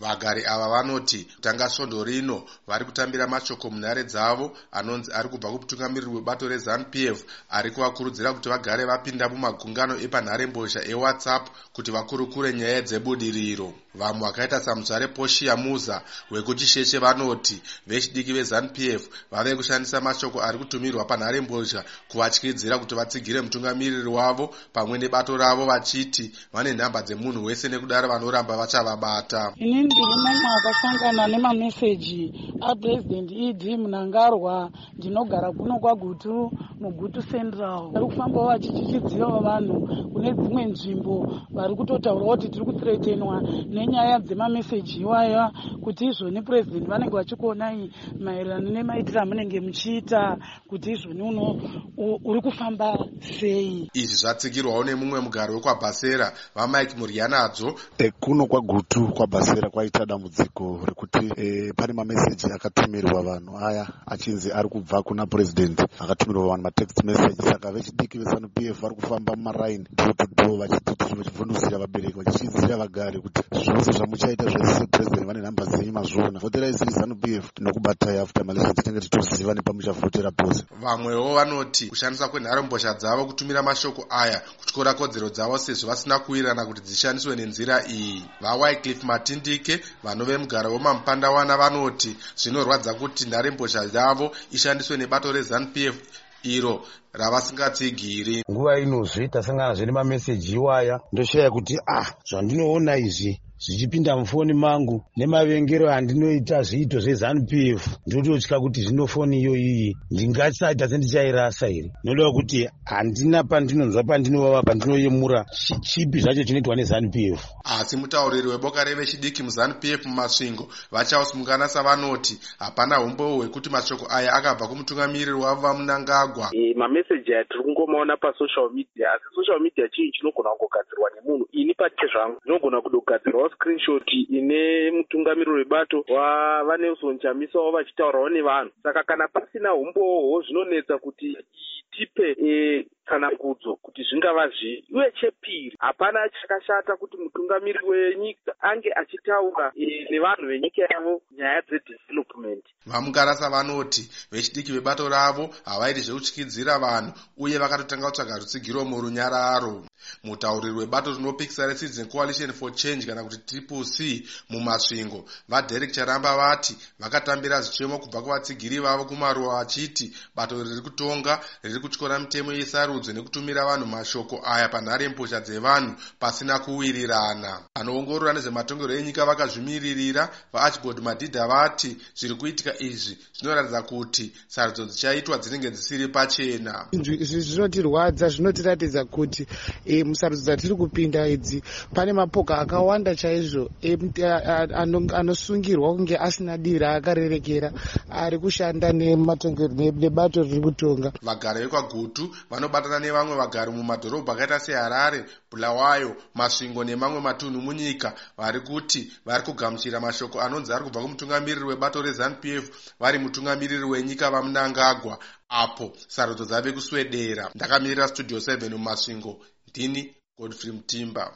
Vagari ava vanoti kutanga svondo rino vari kutambira mashoko munhare dzavo anonzi ari kubva kumutungamiriri webato reZANU-PF ari kuvakurudzira kuti vagare vapinda mumagungano epanharembozha eWhatsApp kuti vakurukure nyaya dzebudiriro. Vamwe vakaita saMuzvare Portia Muza wekuChisheshe vanoti vechidiki veZANU-PF vave kushandisa mashoko ari kutumirwa panharembozha kuvatyidzira kuti vatsigire mutungamiriri wavo pamwe nebato ravo vachiti vane nhamba dzemunhu wese nekudaro vanoramba vachavabata. Inini ndiri mumwe akasangana nemameseji aPresident Idi Mnangagwa, ndinogara kuno kwaGutu muGutu Central. Vari kufambawo vachichichidzirawo vanhu kune dzimwe nzvimbo, vari kutotaura kuti tiri kuthreatenwa nenyaya dzemameseji iwaya kuti izvoni President vanenge vachikuonai maererano nemaitiro amunenge muchiita kuti izvoni uno uri kufamba sei. Izvi zvatsigirwawo nemumwe mugari wekwaBasera vaMike Murianadzo. Kuno kwaGutu kwaBasera kwaita dambudziko rekuti pane mameseji akatumirwa vanhu aya achinzi ari kubva kuna President, akatumirwa vanhu matext message. Saka vechidiki veZANU-PF vari kufamba mumaraini door to door vachivhundusira vabereki vachichidzira vagari kuti zvose zvamuchaita zvese President vane nhamba dzenyu mazvona. Vhoterai isiri ZANU-PF tinokubatai after malaysia tinenge tichiziva nepamuchavhotera pose. Vamwewo vanoti kushandisa kwenharembozha dzavo kutumira mashoko aya kutyora kodzero dzavo sezvo vasina kuwirirana kuti dzishandiswe nenzira iyi. VaWycliffe Matindike vanove mugara weMamupandawana vanoti zvinorwadza kuti nharembozha yavo ishandiswe nebato reZANU-PF iro ravasingatsigiri. Nguva inozve tasangana zvene mameseji iwaya ndoshaya kuti zvandinoona izvi zvichipinda mufoni mangu nemavengero andinoita zviito zveZANU-PF ndototya kuti zvino foni iyo iyi ndingasaita sendichairasa here. Noda kuti handina pandinonzwa pandinovava pandinoyemura chipi zvacho chinoitwa neZANU-PF. Asi mutauriri weboka revechidiki muZANU-PF mumasvingo vaCharles vanoti hapana umbo hwekuti mashoko aya akabva kumutungamiriri wavo vaMnangagwa. Mameseji aya tiri kungomaona pasocial media, asi social media chii chinogona kungogadzirwa nemunhu. Ini pachike zvangu ndinogona kudogadzirawo screenshot ine mutungamiriri webato waNelson Chamisa vachitaurawo nevanhu. Saka kana pasina umbohwo zvinonetsa kuti tipe tsanangudzo kuti zvingava zvii. Uye chepiri, hapana chakashata kuti mutungamiriri wenyika ange achitaura nevanhu venyika yavo nyaya dzedevelopment. VaMungarasa vanoti vechidiki vebato ravo havaiti zvekutyidzira vanhu uye vakatotanga kutsvaga rutsigiro murunyararo. Mutauriri webato rinopikisa reCitizen Coalition for Change kana kuti CCC mumasvingo vaDerek Charamba vati vakatambira zvichemo kubva kuvatsigiri vavo kumaruwa vachiti bato riri kutonga riri kutyora mitemo yesarudzo nekutumira vanhu mashoko aya panharembozha dzevanhu pasina kuwirirana. Vanoongorora nezvematongerwo enyika vakazvimiririra vaArchibald Madhidha vati zviri kuitika izvi zvinoratidza kuti sarudzo dzichaitwa dzinenge dzisiri pachena. Zvinotirwadza, zvinotiratidza kuti musarudzo dzatiri kupinda idzi pane mapoka akawanda chaizvo anosungirwa kunge asina dira akarerekera ari kushanda nebato riri kutonga. Vagari vekwaGutu vanobatana nevamwe vagari mumadhorobha akaita seHarare, Bulawayo, Masvingo nemamwe matunhu munyika vari kuti vari kugamuchira mashoko anonzi ari kubva kumutungamiriri webato reZANU-PF vari mutungamiriri wenyika vaMnangagwa apo sarudzo dzave kuswedera. Ndakamirira Studio 7 mumasvingo, ndini Godfrey Mutimba.